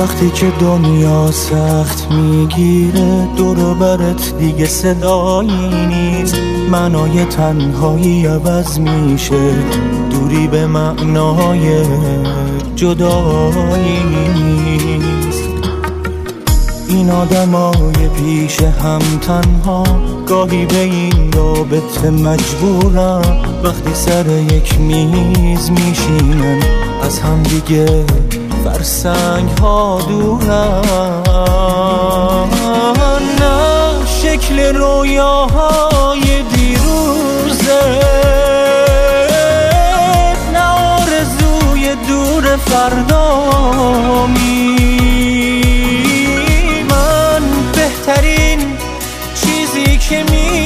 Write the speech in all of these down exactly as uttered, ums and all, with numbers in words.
وقتی که دنیا سخت میگیره دور و برت دیگه صدایی نیست، معنای تنهایی عوض میشه، دوری به معنای جدایی نیست. این آدمای پیش هم تنها گاهی به این رابطه مجبورن، وقتی سر یک میز میشینن از هم دیگه فرسنگ ها دورن. نه شکل رویاهای دیروزه، نه آرزوی دور فردامی. من بهترین چیزی که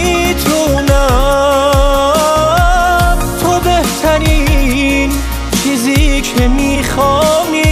میتونم، تو بهترین چیزی که میخوامی.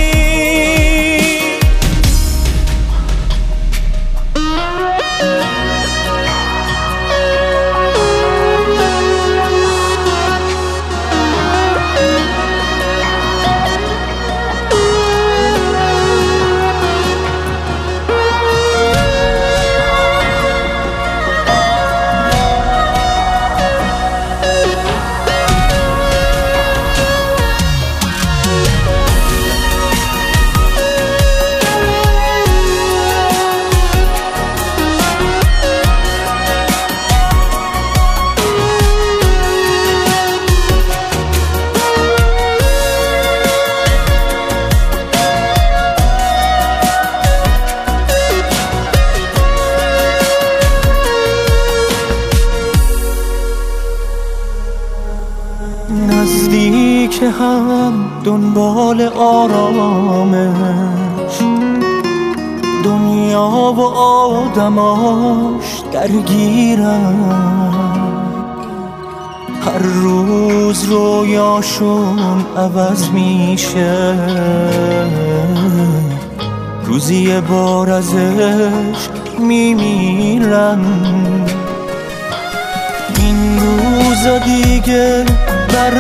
نزدیک هم دنبال آرامش، دنیا و آدماش درگیرن، هر روز رویاشون عوض میشه، روزی یه بار ازش میمیرن. این روزا دیگه بر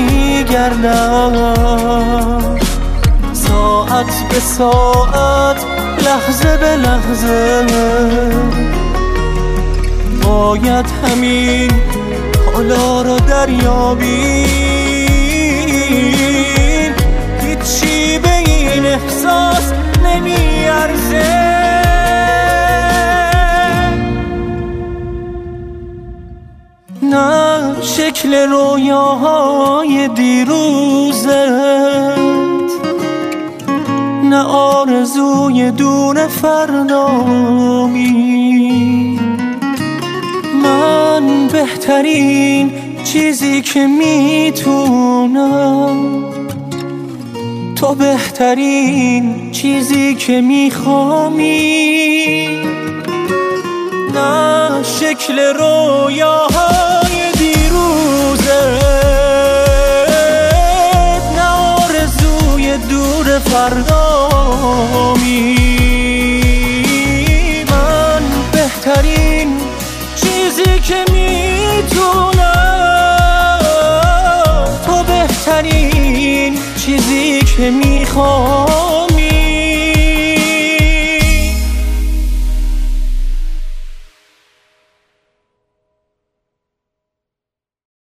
نمیگردن، ساعت به ساعت لحظه به لحظه باید همین حالا رو دریابیم. هیچی به این احساس نمیارزه، نه شکل رویاهای دیروزت، نه آرزوی دون فردامی. من بهترین چیزی که میتونم، تو بهترین چیزی که میخوامی. نه شکل رویاهای دیروزت، نه آرزوی دور فردامی. من بهترین چیزی که میتونم، تو بهترین چیزی که میخوام.